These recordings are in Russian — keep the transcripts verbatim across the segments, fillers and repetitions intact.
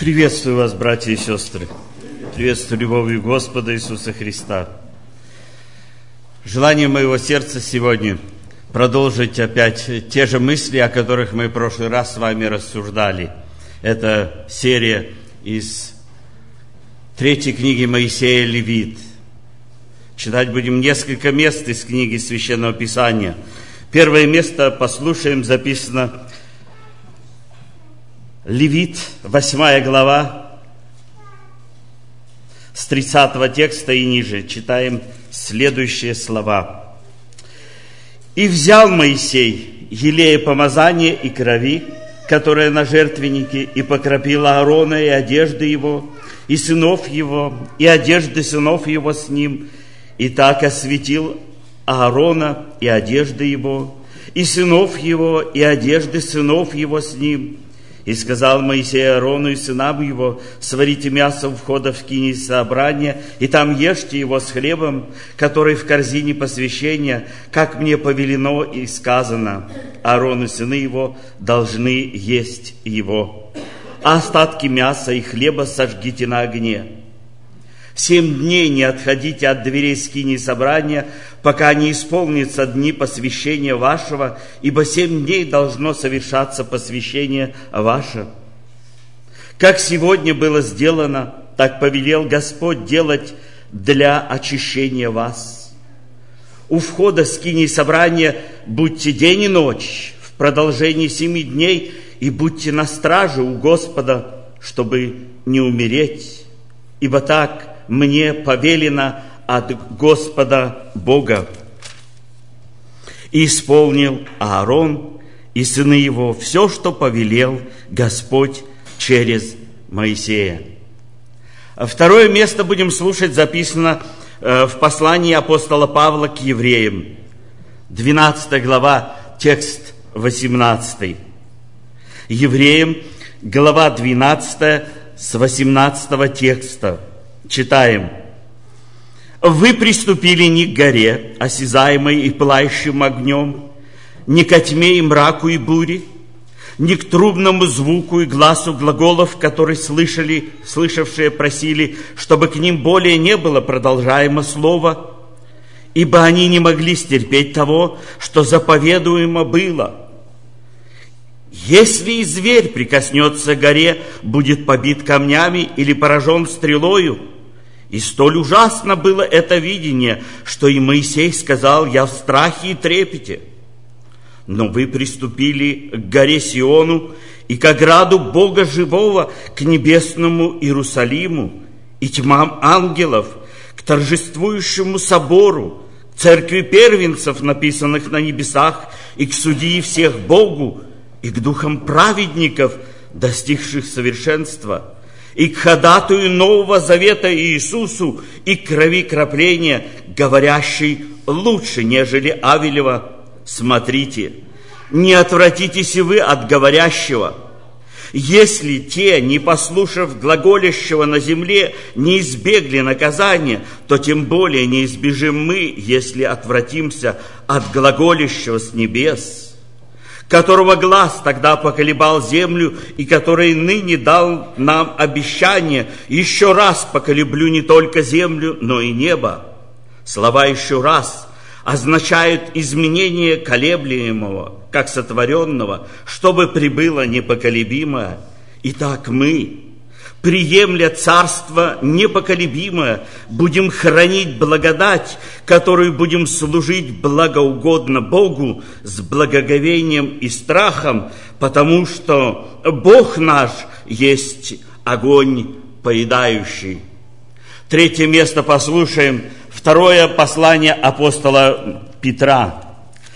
Приветствую вас, братья и сестры. Приветствую любовью Господа Иисуса Христа. Желание моего сердца сегодня продолжить опять те же мысли, о которых мы в прошлый раз с вами рассуждали. Это серия из третьей книги Моисея Левит. Читать будем несколько мест из книги Священного Писания. Первое место послушаем, записано Левит, восьмая глава, с тридцатого текста и ниже. Читаем следующие слова. «И взял Моисей елея помазания и крови, которая на жертвеннике, и покропил Аарона и одежды его, и сынов его, и одежды сынов его с ним, и так осветил Аарона и одежды его, и сынов его, и одежды сынов его с ним. И сказал Моисей Аарону и сынам его: сварите мясо у входа в скинию собрания, и там ешьте его с хлебом, который в корзине посвящения, как мне повелено и сказано. Аарон и сыны его должны есть его. А остатки мяса и хлеба сожгите на огне. Семь дней не отходите от дверей скинии собрания, пока не исполнятся дни посвящения вашего, ибо семь дней должно совершаться посвящение ваше. Как сегодня было сделано, так повелел Господь делать для очищения вас. У входа скинии собрания будьте день и ночь в продолжении семи дней, и будьте на страже у Господа, чтобы не умереть, ибо так мне повелено от Господа Бога. И исполнил Аарон и сыны его все, что повелел Господь через Моисея». Второе место будем слушать, записано в послании апостола Павла к евреям, двенадцатая глава, текст восемнадцатый. Евреям, глава двенадцатая, с восемнадцатого текста. Читаем. «Вы приступили не к горе, осязаемой и пылающим огнем, не ко тьме и мраку и буре, не к трубному звуку и гласу глаголов, которые слышали, слышавшие просили, чтобы к ним более не было продолжаемо слово, ибо они не могли стерпеть того, что заповедуемо было. Если и зверь прикоснется к горе, будет побит камнями или поражен стрелою. И столь ужасно было это видение, что и Моисей сказал: я в страхе и трепете. Но вы приступили к горе Сиону и к ограду Бога живого, к небесному Иерусалиму и тьмам ангелов, к торжествующему собору, к церкви первенцев, написанных на небесах, и к судьи всех Богу, и к духам праведников, достигших совершенства, и к ходатаю Нового Завета Иисусу, и к крови кропления, говорящей лучше, нежели Авелева. Смотрите, не отвратитесь и вы от говорящего. Если те, не послушав глаголящего на земле, не избегли наказания, то тем более не избежим мы, если отвратимся от глаголящего с небес, которого глаз тогда поколебал землю, и который ныне дал нам обещание: еще раз поколеблю не только землю, но и небо. Слова «еще раз» означают изменение колеблемого, как сотворенного, чтобы прибыло непоколебимое. Итак, мы, приемля царство непоколебимое, будем хранить благодать, которую будем служить благоугодно Богу с благоговением и страхом, потому что Бог наш есть огонь поедающий. Третье место послушаем. Второе послание апостола Петра.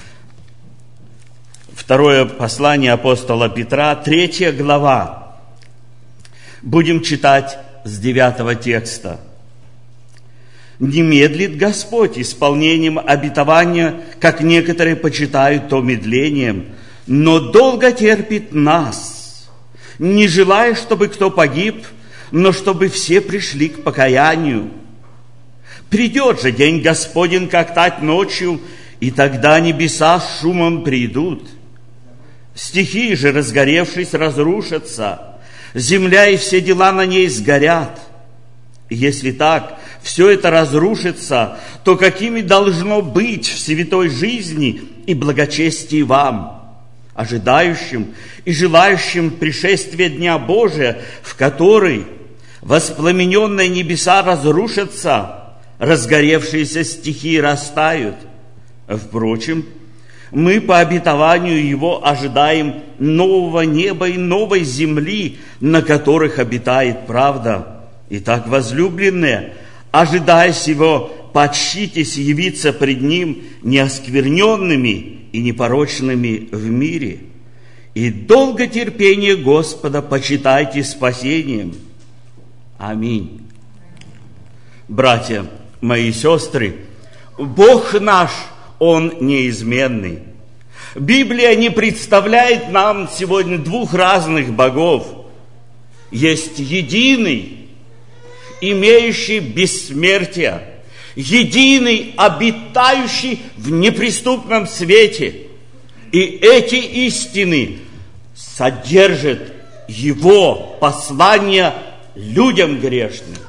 Второе послание апостола Петра, третья глава. Будем читать с девятого текста. «Не медлит Господь исполнением обетования, как некоторые почитают то медлением, но долго терпит нас, не желая, чтобы кто погиб, но чтобы все пришли к покаянию. Придет же день Господень, как тать ночью, и тогда небеса с шумом придут. Стихии же, разгоревшись, разрушатся, земля и все дела на ней сгорят. И если так, все это разрушится, то какими должно быть в святой жизни и благочестии вам, ожидающим и желающим пришествия Дня Божия, в который воспламененные небеса разрушатся, разгоревшиеся стихии растают. Впрочем, мы по обетованию Его ожидаем нового неба и новой земли, на которых обитает правда. Итак, возлюбленные, ожидая сего, почтитесь явиться пред Ним неоскверненными и непорочными в мире. И долготерпение Господа почитайте спасением. Аминь. Братья мои сестры, Бог наш, Он неизменный. Библия не представляет нам сегодня двух разных богов. Есть единый, имеющий бессмертие, единый, обитающий в неприступном свете. И эти истины содержат Его послание людям грешным.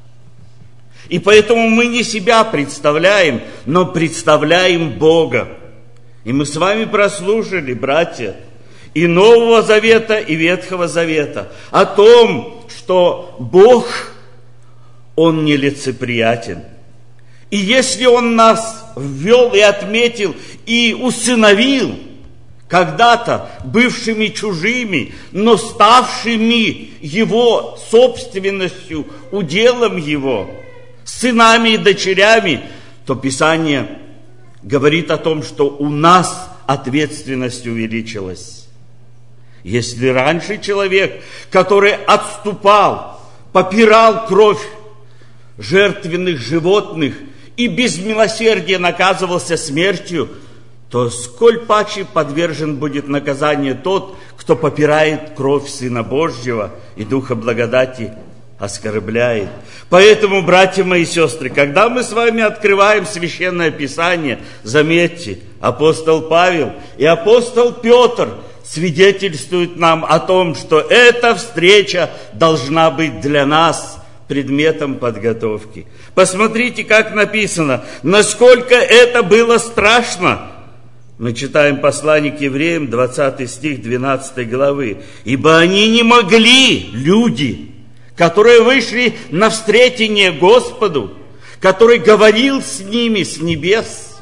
И поэтому мы не себя представляем, но представляем Бога. И мы с вами прослушали, братья, и Нового Завета, и Ветхого Завета о том, что Бог, Он нелицеприятен. И если Он нас ввел и отметил, и усыновил, когда-то бывшими чужими, но ставшими Его собственностью, уделом Его, сынами и дочерями, то Писание говорит о том, что у нас ответственность увеличилась. Если раньше человек, который отступал, попирал кровь жертвенных животных и без милосердия наказывался смертью, то сколь паче подвержен будет наказанию тот, кто попирает кровь Сына Божьего и Духа благодати оскорбляет. Поэтому, братья мои и сестры, когда мы с вами открываем Священное Писание, заметьте, апостол Павел и апостол Петр свидетельствуют нам о том, что эта встреча должна быть для нас предметом подготовки. Посмотрите, как написано, насколько это было страшно. Мы читаем послание к евреям, двадцатый стих двенадцатой главы. «Ибо они не могли, люди, которые вышли на встретение Господу, который говорил с ними с небес,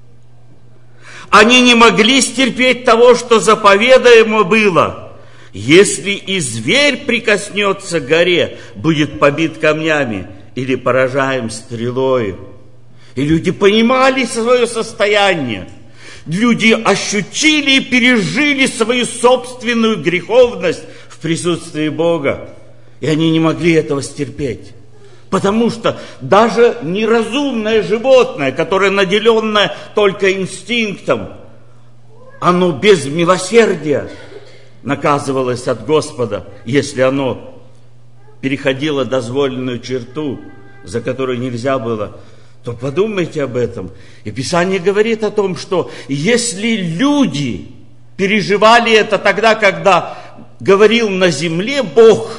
они не могли стерпеть того, что заповедаемо было. Если и зверь прикоснется к горе, будет побит камнями или поражаем стрелою». И люди понимали свое состояние. Люди ощутили и пережили свою собственную греховность в присутствии Бога. И они не могли этого стерпеть. Потому что даже неразумное животное, которое наделенное только инстинктом, оно без милосердия наказывалось от Господа, если оно переходило дозволенную черту, за которую нельзя было, то подумайте об этом. И Писание говорит о том, что если люди переживали это тогда, когда говорил на земле Бог,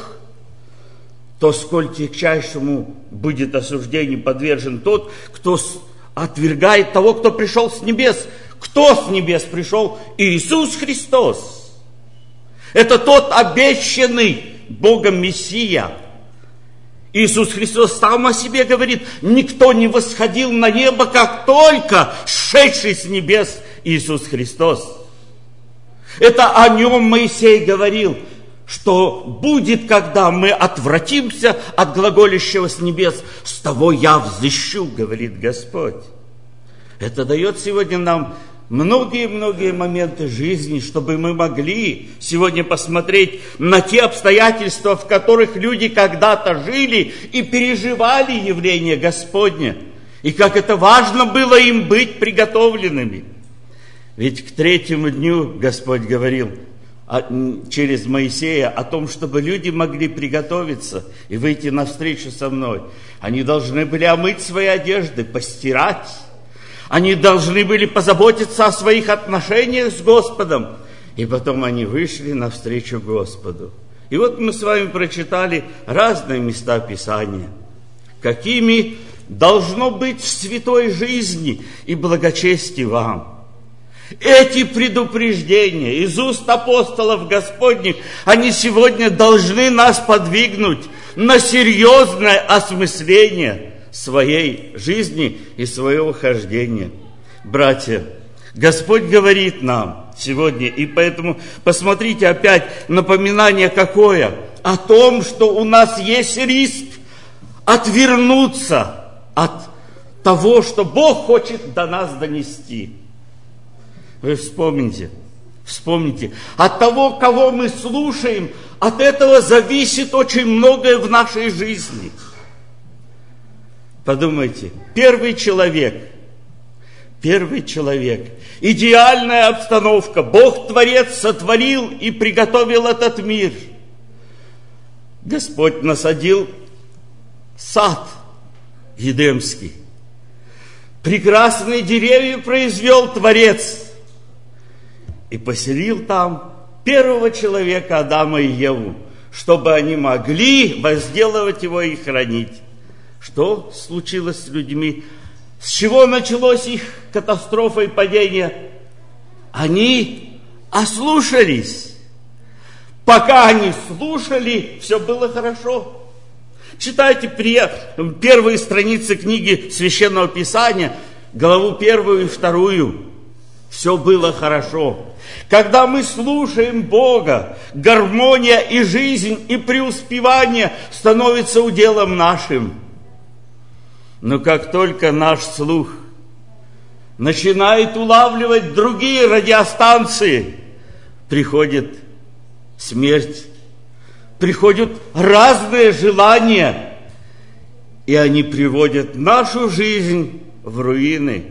то сколь тягчайшему будет осуждению подвержен тот, кто отвергает того, кто пришел с небес. Кто с небес пришел? Иисус Христос. Это тот обещанный Богом Мессия. Иисус Христос сам о себе говорит: никто не восходил на небо, как только сшедший с небес Иисус Христос. Это о нем Моисей говорил, что будет, когда мы отвратимся от глаголящего с небес, с того я взыщу, говорит Господь. Это дает сегодня нам многие-многие моменты жизни, чтобы мы могли сегодня посмотреть на те обстоятельства, в которых люди когда-то жили и переживали явление Господне, и как это важно было им быть приготовленными. Ведь к третьему дню Господь говорил через Моисея о том, чтобы люди могли приготовиться и выйти навстречу со мной. Они должны были омыть свои одежды, постирать. Они должны были позаботиться о своих отношениях с Господом. И потом они вышли навстречу Господу. И вот мы с вами прочитали разные места Писания, какими должно быть в святой жизни и благочестии вам. Эти предупреждения из уст апостолов Господних, они сегодня должны нас подвигнуть на серьезное осмысление своей жизни и своего хождения. Братья, Господь говорит нам сегодня, и поэтому посмотрите опять напоминание какое, о том, что у нас есть риск отвернуться от того, что Бог хочет до нас донести. Вы вспомните, вспомните, от того, кого мы слушаем, от этого зависит очень многое в нашей жизни. Подумайте, первый человек, первый человек, идеальная обстановка, Бог-творец сотворил и приготовил этот мир. Господь насадил сад Едемский. Прекрасные деревья произвел Творец. И поселил там первого человека, Адама и Еву, чтобы они могли возделывать его и хранить. Что случилось с людьми? С чего началось их катастрофа и падение? Они ослушались. Пока они слушали, все было хорошо. Читайте первые страницы книги Священного Писания, главу первую и вторую. Все было хорошо. Когда мы слушаем Бога, гармония и жизнь, и преуспевание становятся уделом нашим. Но как только наш слух начинает улавливать другие радиостанции, приходит смерть, приходят разные желания, и они приводят нашу жизнь в руины.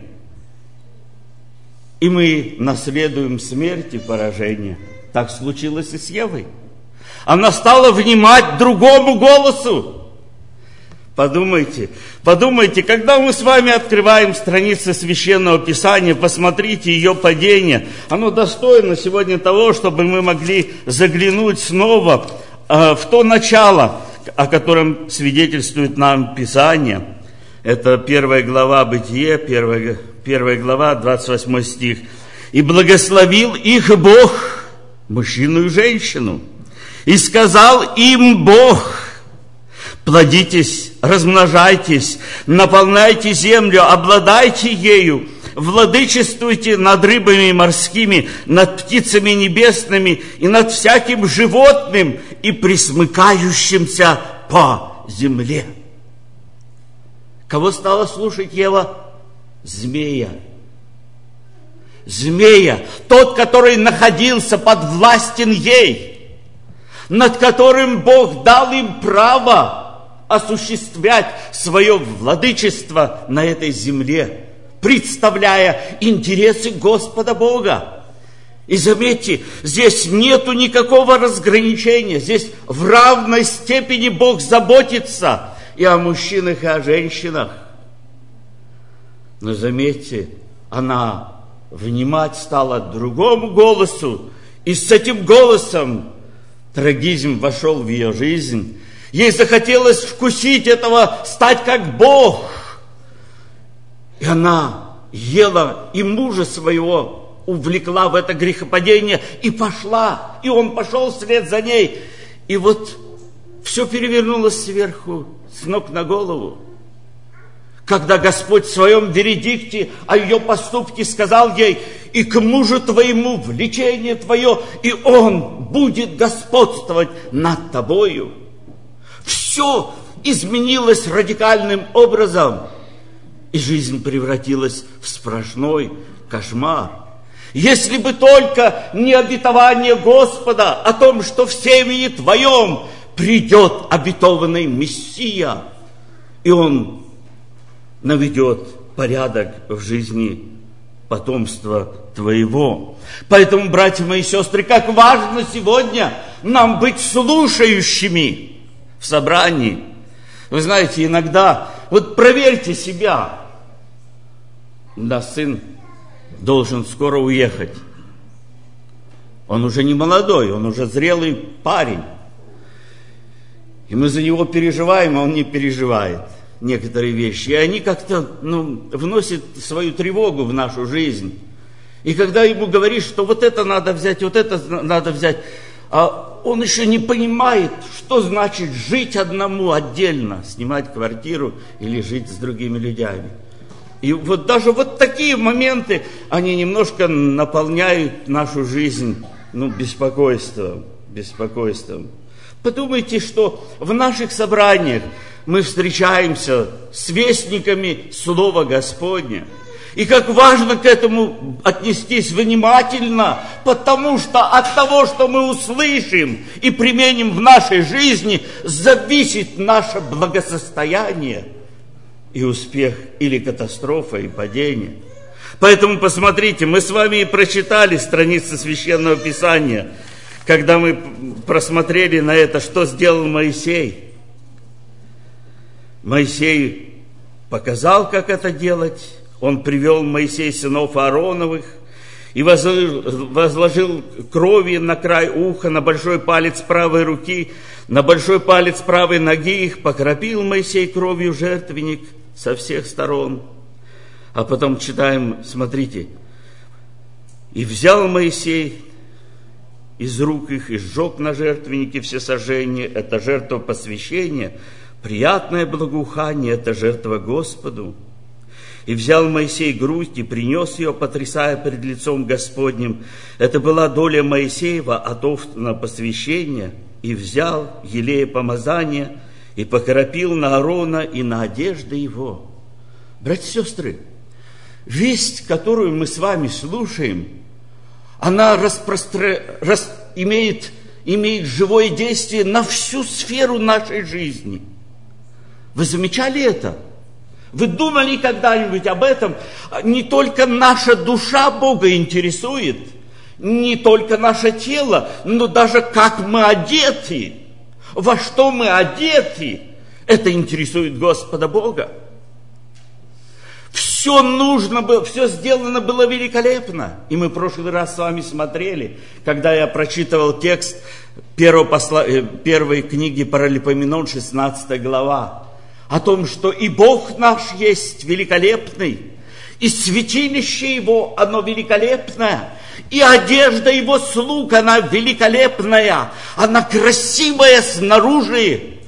И мы наследуем смерть и поражение. Так случилось и с Евой. Она стала внимать другому голосу. Подумайте, подумайте, когда мы с вами открываем страницы Священного Писания, посмотрите ее падение. Оно достойно сегодня того, чтобы мы могли заглянуть снова э, в то начало, о котором свидетельствует нам Писание. Это первая глава Бытие, первая, первая глава, двадцать восьмой стих. «И благословил их Бог, мужчину и женщину, и сказал им Бог: плодитесь, размножайтесь, наполняйте землю, обладайте ею, владычествуйте над рыбами морскими, над птицами небесными и над всяким животным и пресмыкающимся по земле». Кого стала слушать Ева? Змея. Змея, тот, который находился подвластен ей, над которым Бог дал им право осуществлять свое владычество на этой земле, представляя интересы Господа Бога. И заметьте, здесь нету никакого разграничения, здесь в равной степени Бог заботится и о мужчинах, и о женщинах. Но заметьте, она внимать стала другому голосу, и с этим голосом трагизм вошел в ее жизнь. Ей захотелось вкусить этого, стать как Бог. И она ела, и мужа своего увлекла в это грехопадение, и пошла, и он пошел вслед за ней. И вот все перевернулось сверху, с ног на голову. Когда Господь в своем вердикте о ее поступке сказал ей: и к мужу твоему влечение твое, и он будет господствовать над тобою. Все изменилось радикальным образом, и жизнь превратилась в сплошной кошмар. Если бы только не обетование Господа о том, что в семени твоем придет обетованный Мессия, и он наведет порядок в жизни потомства твоего. Поэтому, братья мои и сестры, как важно сегодня нам быть слушающими в собрании. Вы знаете, иногда, вот проверьте себя. Да, сын должен скоро уехать. Он уже не молодой, он уже зрелый парень. И мы за него переживаем, а он не переживает некоторые вещи. И они как-то ну, вносят свою тревогу в нашу жизнь. И когда ему говоришь, что вот это надо взять, вот это надо взять, а он еще не понимает, что значит жить одному отдельно, снимать квартиру или жить с другими людьми. И вот даже вот такие моменты, они немножко наполняют нашу жизнь ну, беспокойством, беспокойством. Подумайте, что в наших собраниях мы встречаемся с вестниками Слова Господня. И как важно к этому отнестись внимательно, потому что от того, что мы услышим и применим в нашей жизни, зависит наше благосостояние и успех, или катастрофа, и падение. Поэтому посмотрите, мы с вами и прочитали страницы Священного Писания, когда мы просмотрели на это, что сделал Моисей. Моисей показал, как это делать. Он привел Моисей сынов Аароновых и возложил, возложил крови на край уха, на большой палец правой руки, на большой палец правой ноги их, покропил Моисей кровью жертвенник со всех сторон. А потом читаем, смотрите, и взял Моисей из рук их и сжег на жертвеннике всесожжение, это жертва посвящения, приятное благоухание, это жертва Господу. И взял Моисей грудь и принес ее, потрясая пред лицом Господним. Это была доля Моисеева от на посвящение. И взял елея помазания и покропил на Аарона и на одежды его. Братья и сестры, весть, которую мы с вами слушаем, она распростра... рас... имеет, имеет живое действие на всю сферу нашей жизни. Вы замечали это? Вы думали когда-нибудь об этом? Не только наша душа Бога интересует, не только наше тело, но даже как мы одеты, во что мы одеты, это интересует Господа Бога. Все нужно было, все сделано было великолепно. И мы в прошлый раз с вами смотрели, когда я прочитывал текст первого посла, первой книги Паралипоменон, шестнадцатая глава, о том, что и Бог наш есть великолепный, и святилище Его, оно великолепное, и одежда Его слуг, она великолепная, она красивая снаружи.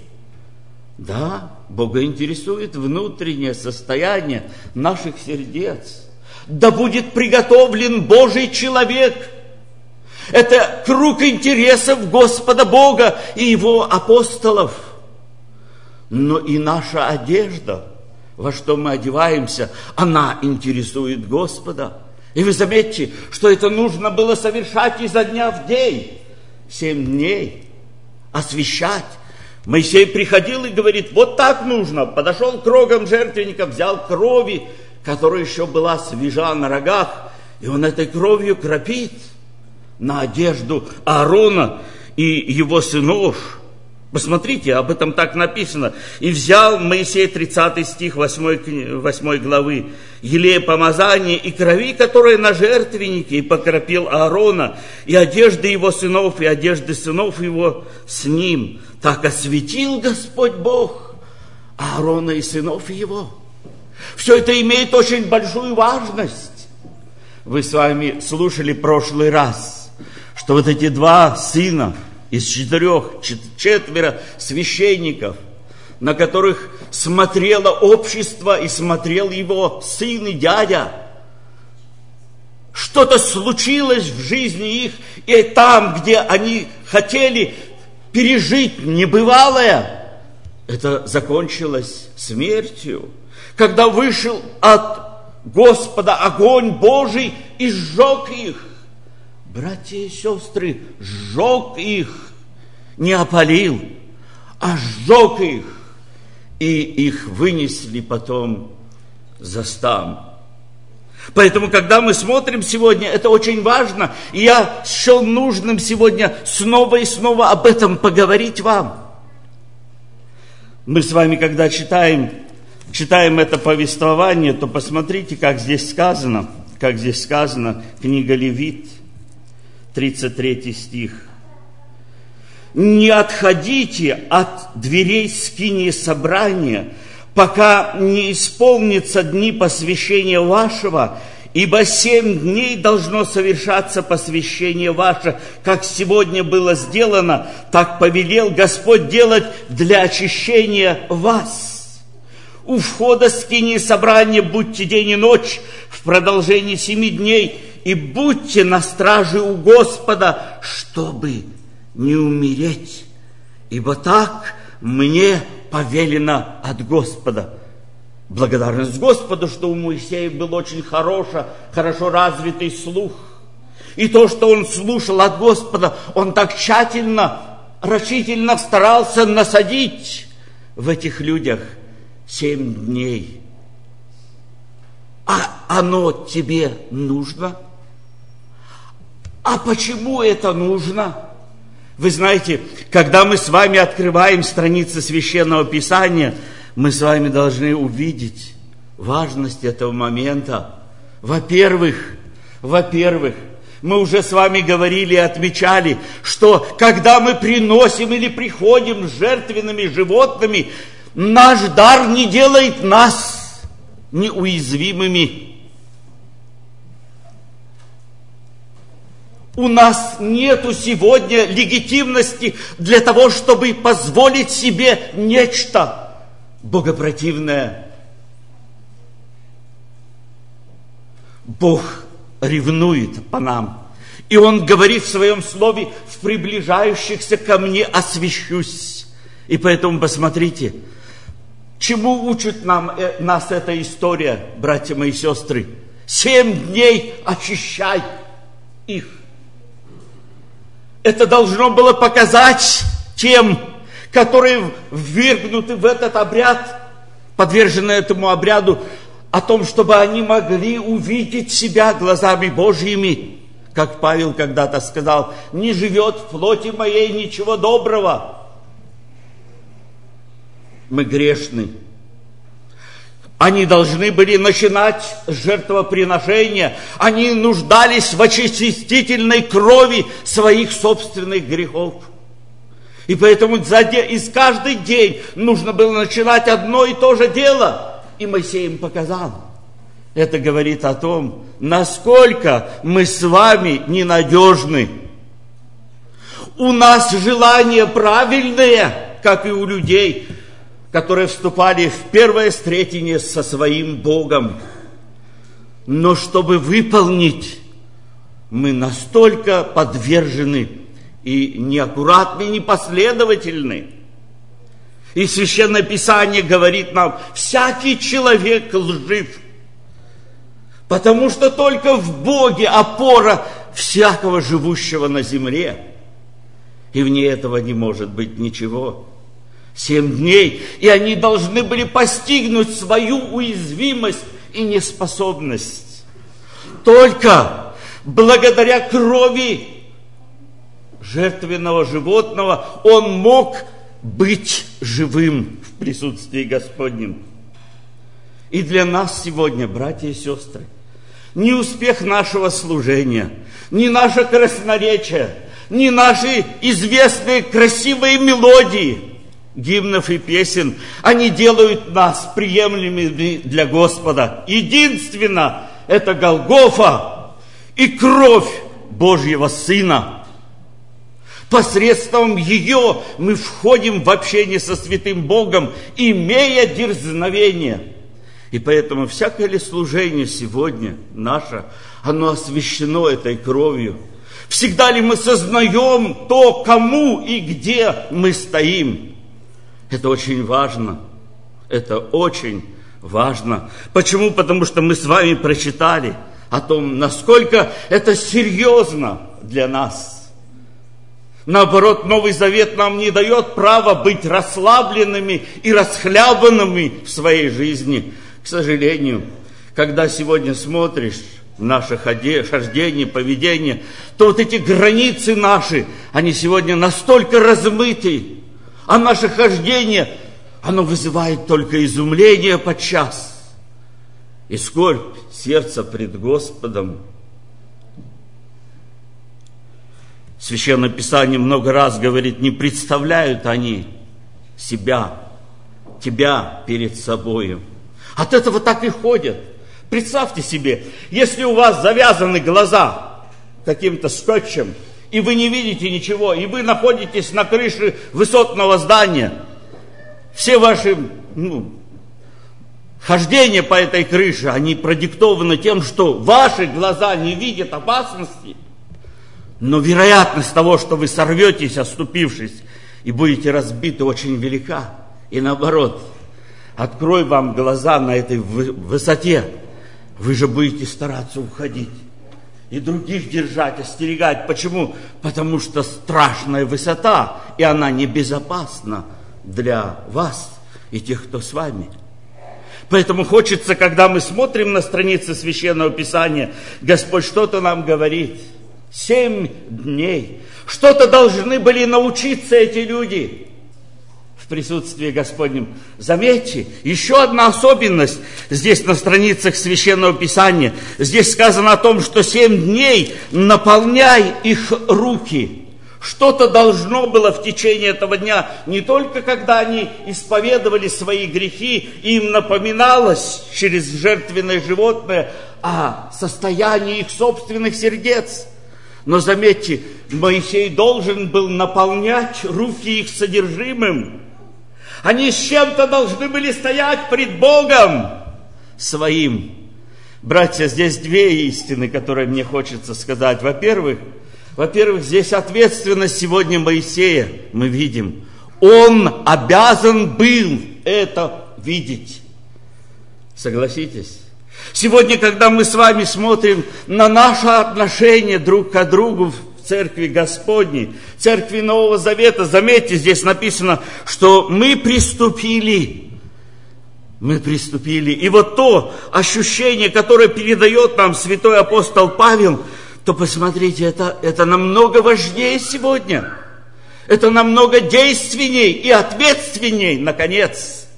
Да, Бога интересует внутреннее состояние наших сердец. Да будет приготовлен Божий человек. Это круг интересов Господа Бога и Его апостолов. Но и наша одежда, во что мы одеваемся, она интересует Господа. И вы заметьте, что это нужно было совершать изо дня в день. Семь дней. Освящать. Моисей приходил и говорит, вот так нужно. Подошел к рогам жертвенника, взял крови, которая еще была свежа на рогах, и он этой кровью кропит на одежду Аарона и его сынов. Посмотрите, об этом так написано. И взял Моисей, тридцатый стих восьмой главы, елея помазания и крови, которые на жертвеннике, и покропил Аарона, и одежды его сынов, и одежды сынов его с ним. Так осветил Господь Бог Аарона и сынов его. Все это имеет очень большую важность. Вы с вами слушали в прошлый раз, что вот эти два сына, из четырех, четверо священников, на которых смотрело общество и смотрел его сын и дядя. Что-то случилось в жизни их, и там, где они хотели пережить небывалое, это закончилось смертью. Когда вышел от Господа огонь Божий и сжег их. Братья и сестры, сжег их, не опалил, а сжег их, и их вынесли потом за стан. Поэтому, когда мы смотрим сегодня, это очень важно, и я счел нужным сегодня снова и снова об этом поговорить вам. Мы с вами, когда читаем, читаем это повествование, то посмотрите, как здесь сказано, как здесь сказано, книга Левит, тридцать третий стих. не отходите от дверей скинии собрания, пока не исполнятся дни посвящения вашего, ибо семь дней должно совершаться посвящение ваше, как сегодня было сделано, так повелел Господь делать для очищения вас. У входа скинии собрания будьте день и ночь в продолжении семи дней, и будьте на страже у Господа, чтобы не умереть, ибо так мне повелено от Господа. Благодарность Господу, что у Моисея был очень хорошо, хорошо развитый слух. И то, что он слушал от Господа, он так тщательно, рачительно старался насадить в этих людях семь дней. А оно тебе нужно? А почему это нужно? Вы знаете, когда мы с вами открываем страницы Священного Писания, мы с вами должны увидеть важность этого момента. Во-первых, во-первых, мы уже с вами говорили и отмечали, что когда мы приносим или приходим с жертвенными животными, наш дар не делает нас неуязвимыми. У нас нету сегодня легитимности для того, чтобы позволить себе нечто богопротивное. Бог ревнует по нам. И Он говорит в Своем Слове: в приближающихся ко мне освящусь. И поэтому посмотрите, чему учит нам, э, нас эта история, братья мои сестры. Семь дней очищай их. Это должно было показать тем, которые ввергнуты в этот обряд, подвержены этому обряду, о том, чтобы они могли увидеть себя глазами Божьими. Как Павел когда-то сказал: не живет в плоти моей ничего доброго. Мы грешны. Они должны были начинать с жертвоприношения. Они нуждались в очистительной крови своих собственных грехов. И поэтому из каждый день нужно было начинать одно и то же дело. И Моисей им показал. Это говорит о том, насколько мы с вами ненадежны. У нас желания правильные, как и у людей, которые вступали в первое встретение со своим Богом. Но чтобы выполнить, мы настолько подвержены и неаккуратны, и непоследовательны. И Священное Писание говорит нам: всякий человек лжив, потому что только в Боге опора всякого живущего на земле, и вне этого не может быть ничего. Семь дней, и они должны были постигнуть свою уязвимость и неспособность. Только благодаря крови жертвенного животного он мог быть живым в присутствии Господнем. И для нас сегодня, братья и сестры, ни успех нашего служения, ни наше красноречие, ни наши известные красивые мелодии гимнов и песен, они делают нас приемлемыми для Господа. Единственно, это Голгофа и кровь Божьего Сына. Посредством ее мы входим в общение со святым Богом, имея дерзновение. И поэтому всякое ли служение сегодня наше, оно освящено этой кровью. Всегда ли мы сознаем то, кому и где мы стоим? Это очень важно. Это очень важно. Почему? Потому что мы с вами прочитали о том, насколько это серьезно для нас. Наоборот, Новый Завет нам не дает права быть расслабленными и расхлябанными в своей жизни. К сожалению, когда сегодня смотришь в наше хождение, поведение, то вот эти границы наши, они сегодня настолько размыты, а наше хождение, оно вызывает только изумление подчас и скорбь сердца пред Господом. Священное Писание много раз говорит, не представляют они себя, тебя перед собою. От этого так и ходят. Представьте себе, если у вас завязаны глаза каким-то скотчем, и вы не видите ничего, и вы находитесь на крыше высотного здания, все ваши ну, хождения по этой крыше, они продиктованы тем, что ваши глаза не видят опасности, но вероятность того, что вы сорветесь, оступившись, и будете разбиты, очень велика. И наоборот, открой вам глаза на этой высоте, вы же будете стараться уходить. И других держать, остерегать. Почему? Потому что страшная высота, и она небезопасна для вас и тех, кто с вами. Поэтому хочется, когда мы смотрим на страницы Священного Писания, Господь что-то нам говорит. Семь дней. Что-то должны были научиться эти люди в присутствии Господнем. Заметьте, еще одна особенность здесь на страницах Священного Писания. Здесь сказано о том, что семь дней наполняй их руки. Что-то должно было в течение этого дня, не только когда они исповедовали свои грехи, им напоминалось через жертвенное животное о состоянии их собственных сердец. Но заметьте, Моисей должен был наполнять руки их содержимым. Они с чем-то должны были стоять пред Богом своим. Братья, здесь две истины, которые мне хочется сказать. Во-первых, во-первых, здесь ответственность сегодня Моисея, мы видим. Он обязан был это видеть. Согласитесь? Сегодня, когда мы с вами смотрим на наше отношение друг к другу в Церкви Господней, Церкви Нового Завета, заметьте, здесь написано, что мы приступили. Мы приступили. И вот то ощущение, которое передает нам святой апостол Павел, то посмотрите, это, это намного важнее сегодня. Это намного действенней и ответственней, наконец.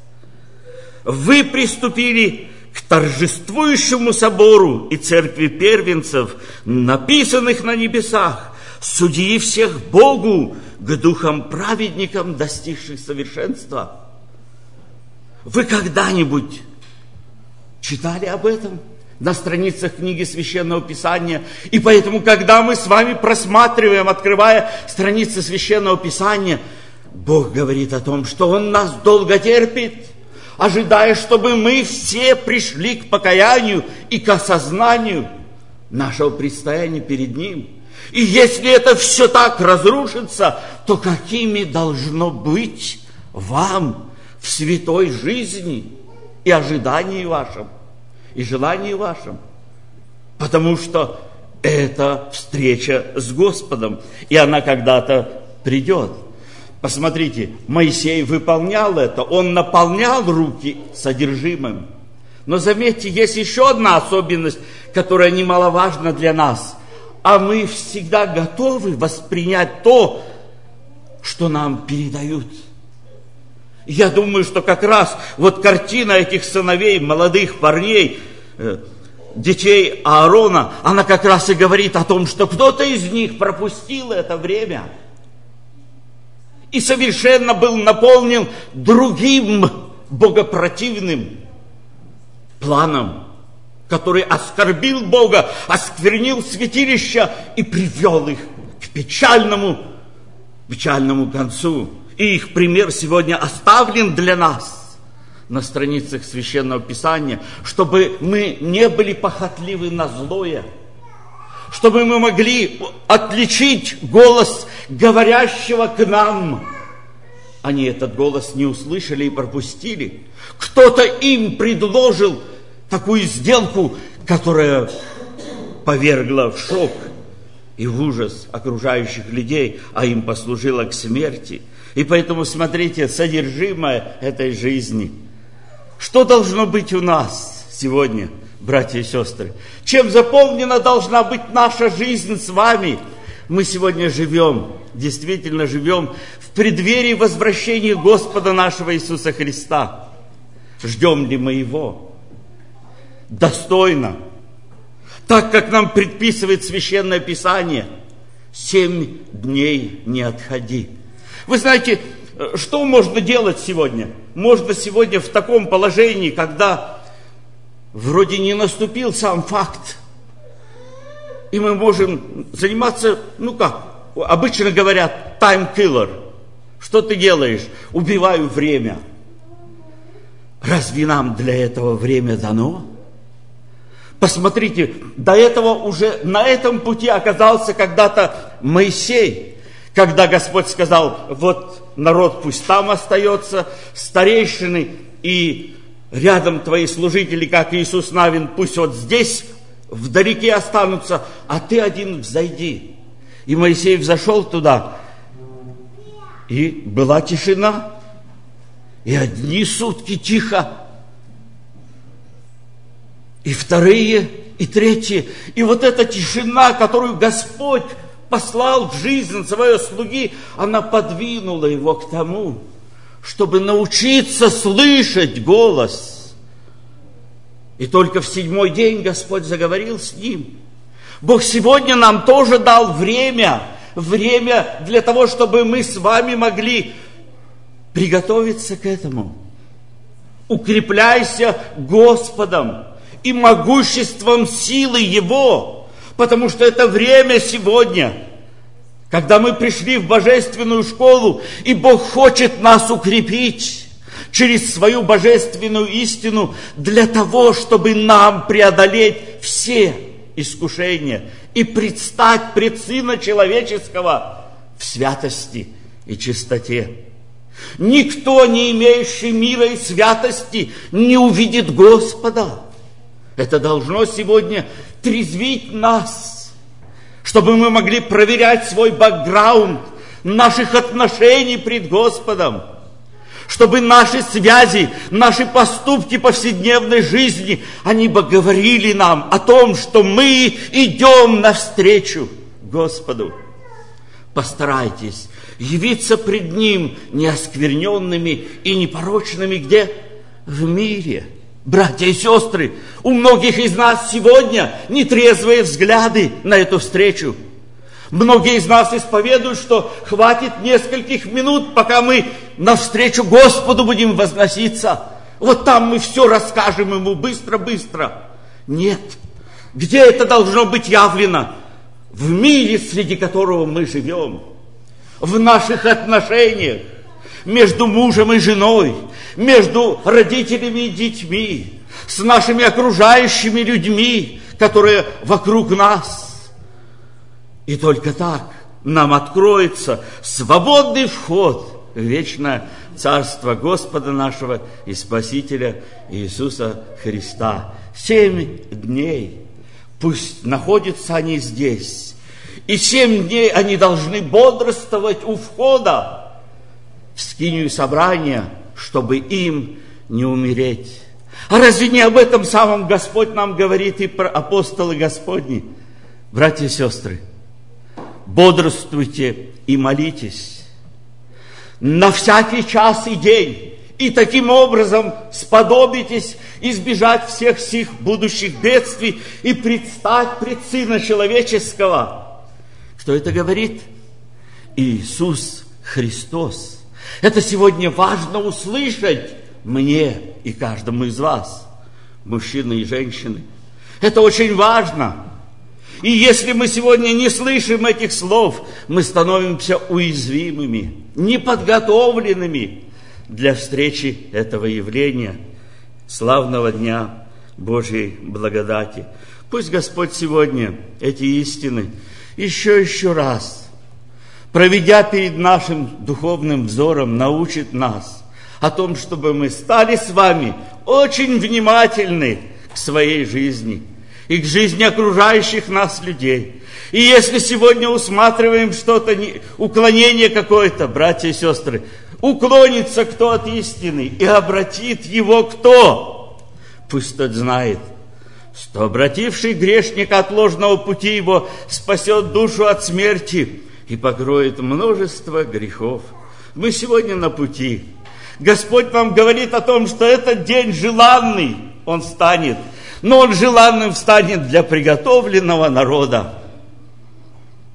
Вы приступили к торжествующему собору и церкви первенцев, написанных на небесах, судьи всех Богу, к духам праведникам, достигших совершенства. Вы когда-нибудь читали об этом на страницах книги Священного Писания? И поэтому, когда мы с вами просматриваем, открывая страницы Священного Писания, Бог говорит о том, что Он нас долго терпит, ожидая, чтобы мы все пришли к покаянию и к осознанию нашего предстояния перед Ним. И если это все так разрушится, то какими должно быть вам в святой жизни и ожидании вашем, и желании вашем? Потому что это встреча с Господом, и она когда-то придет. Посмотрите, Моисей выполнял это, он наполнял руки содержимым. Но заметьте, есть еще одна особенность, которая немаловажна для нас. А мы всегда готовы воспринять то, что нам передают. Я думаю, что как раз вот картина этих сыновей, молодых парней, детей Аарона, она как раз и говорит о том, что кто-то из них пропустил это время и совершенно был наполнен другим богопротивным планом, который оскорбил Бога, осквернил святилища и привел их к печальному, печальному концу. И их пример сегодня оставлен для нас на страницах Священного Писания, чтобы мы не были похотливы на злое, чтобы мы могли отличить голос говорящего к нам. Они этот голос не услышали и пропустили. Кто-то им предложил такую сделку, которая повергла в шок и в ужас окружающих людей, а им послужила к смерти. И поэтому, смотрите, содержимое этой жизни. Что должно быть у нас сегодня, братья и сестры? Чем заполнена должна быть наша жизнь с вами? Мы сегодня живем, действительно живем в преддверии возвращения Господа нашего Иисуса Христа. Ждем ли мы Его? Достойно, так как нам предписывает Священное Писание. Семь дней не отходи. Вы знаете, что можно делать сегодня? Можно сегодня в таком положении, когда вроде не наступил сам факт, и мы можем заниматься, ну как, обычно говорят, time killer. Что ты делаешь? Убиваю время. Разве нам для этого время дано? Посмотрите, до этого уже на этом пути оказался когда-то Моисей, когда Господь сказал, вот народ пусть там остается, старейшины и рядом твои служители, как Иисус Навин, пусть вот здесь вдалеке останутся, а ты один взойди. И Моисей взошел туда, и была тишина, и одни сутки тихо, и вторые, и третьи. И вот эта тишина, которую Господь послал в жизнь своего слуги, она подвинула его к тому, чтобы научиться слышать голос. И только в седьмой день Господь заговорил с ним. Бог сегодня нам тоже дал время, время для того, чтобы мы с вами могли приготовиться к этому. Укрепляйся Господом и могуществом силы Его, потому что это время сегодня, когда мы пришли в божественную школу, и Бог хочет нас укрепить через свою божественную истину для того, чтобы нам преодолеть все искушения и предстать пред Сына Человеческого в святости и чистоте. Никто, не имеющий мира и святости, не увидит Господа. Это должно сегодня трезвить нас, чтобы мы могли проверять свой бэкграунд наших отношений пред Господом, чтобы наши связи, наши поступки повседневной жизни, они бы говорили нам о том, что мы идем навстречу Господу. Постарайтесь явиться пред Ним неоскверненными и непорочными где? В мире. Братья и сестры, у многих из нас сегодня нетрезвые взгляды на эту встречу. Многие из нас исповедуют, что хватит нескольких минут, пока мы навстречу Господу будем возноситься. Вот там мы все расскажем Ему быстро-быстро. Нет. Где это должно быть явлено? В мире, среди которого мы живем. В наших отношениях между мужем и женой, между родителями и детьми, с нашими окружающими людьми, которые вокруг нас. И только так нам откроется свободный вход в вечное Царство Господа нашего и Спасителя Иисуса Христа. Семь дней. Пусть находятся они здесь. И семь дней они должны бодрствовать у входа в скинию собрания, чтобы им не умереть. А разве не об этом самом Господь нам говорит и про апостолы Господни? Братья и сестры, бодрствуйте и молитесь на всякий час и день, и таким образом сподобитесь избежать всех сих будущих бедствий и предстать пред Сына Человеческого. Кто это говорит? Иисус Христос. Это сегодня важно услышать мне и каждому из вас, мужчины и женщины. Это очень важно. И если мы сегодня не слышим этих слов, мы становимся уязвимыми, неподготовленными для встречи этого явления, славного дня Божьей благодати. Пусть Господь сегодня эти истины еще еще раз, проведя перед нашим духовным взором, научит нас о том, чтобы мы стали с вами очень внимательны к своей жизни и к жизни окружающих нас людей. И если сегодня усматриваем что-то, уклонение какое-то, братья и сестры, уклонится кто от истины и обратит его кто? Пусть тот знает, что обративший грешника от ложного пути его спасет душу от смерти и покроет множество грехов. Мы сегодня на пути. Господь нам говорит о том, что этот день желанный, он станет, но он желанным станет для приготовленного народа.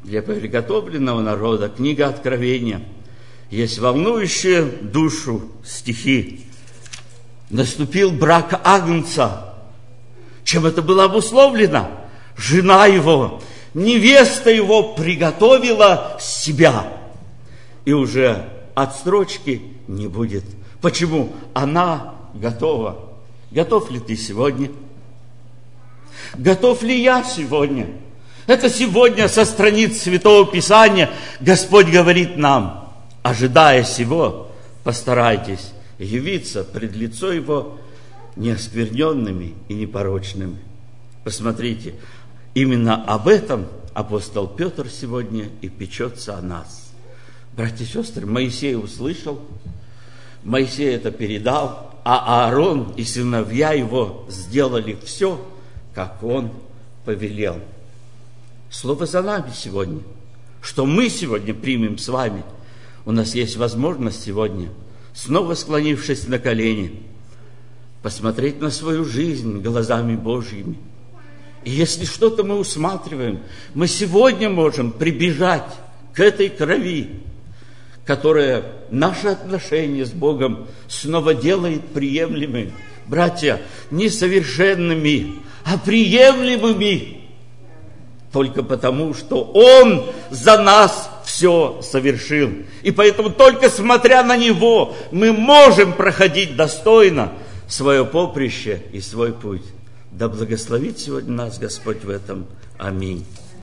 для приготовленного народа, книга Откровения. Есть волнующие душу стихи. Наступил брак Агнца. Чем это было обусловлено? Жена его, невеста его приготовила себя. И уже отсрочки не будет. Почему? Она готова. Готов ли ты сегодня? Готов ли я сегодня? Это сегодня со страниц Святого Писания Господь говорит нам, ожидая сего, постарайтесь явиться пред лицо Его неоскверненными и непорочными. Посмотрите, именно об этом апостол Петр сегодня и печется о нас. Братья и сестры, Моисей услышал, Моисей это передал, а Аарон и сыновья его сделали все, как он повелел. Слово за нами сегодня. Что мы сегодня примем с вами? У нас есть возможность сегодня, снова склонившись на колени, посмотреть на свою жизнь глазами Божьими. И если что-то мы усматриваем, мы сегодня можем прибежать к этой крови, которая наши отношения с Богом снова делает приемлемыми. Братья, не совершенными, а приемлемыми. Только потому, что Он за нас все совершил. И поэтому только смотря на Него мы можем проходить достойно свое поприще и свой путь. Да благословит сегодня нас Господь в этом. Аминь.